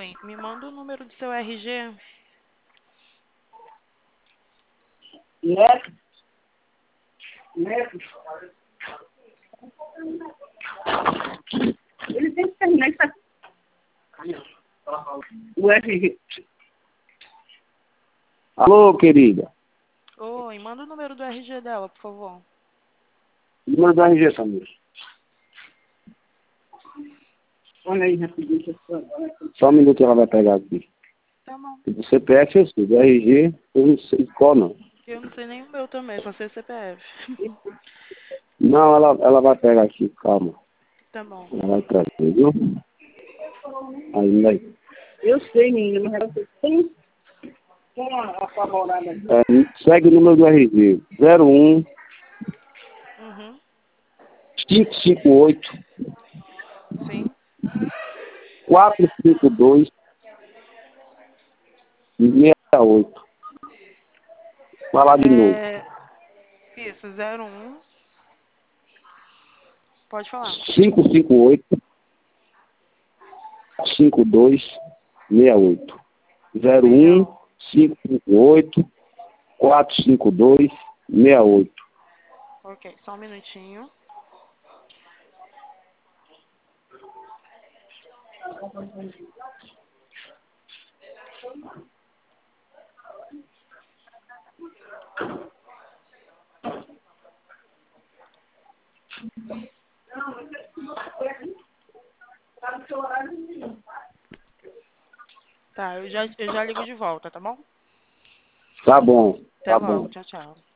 Oi, me manda o número do seu RG. Neto, neto. Ele tem que terminar isso aqui. O RG. Alô, querida. Oi, manda o número do RG dela, por favor. Número do RG, Samir. Olha aí, rapidinho. Só um minuto, ela vai pegar aqui. Tá bom. O CPF eu sei, do RG eu não sei qual não. Eu não sei nem o meu também, só sei o CPF. Não, ela vai pegar aqui, calma. Tá bom. Ela vai trazer, viu? Aí, vai. Eu sei, menina, mas você tem a favorada aqui. Segue o número do RG. 01 Uhum. 558 Sim. 452 68. Falar de novo. Isso, 01. Pode falar. 558 52 68. 01 68. 558 452 68. Ok, só um minutinho. Tá, eu já ligo de volta, tá bom? Tá bom, Até tá bom. logo. Tchau, tchau.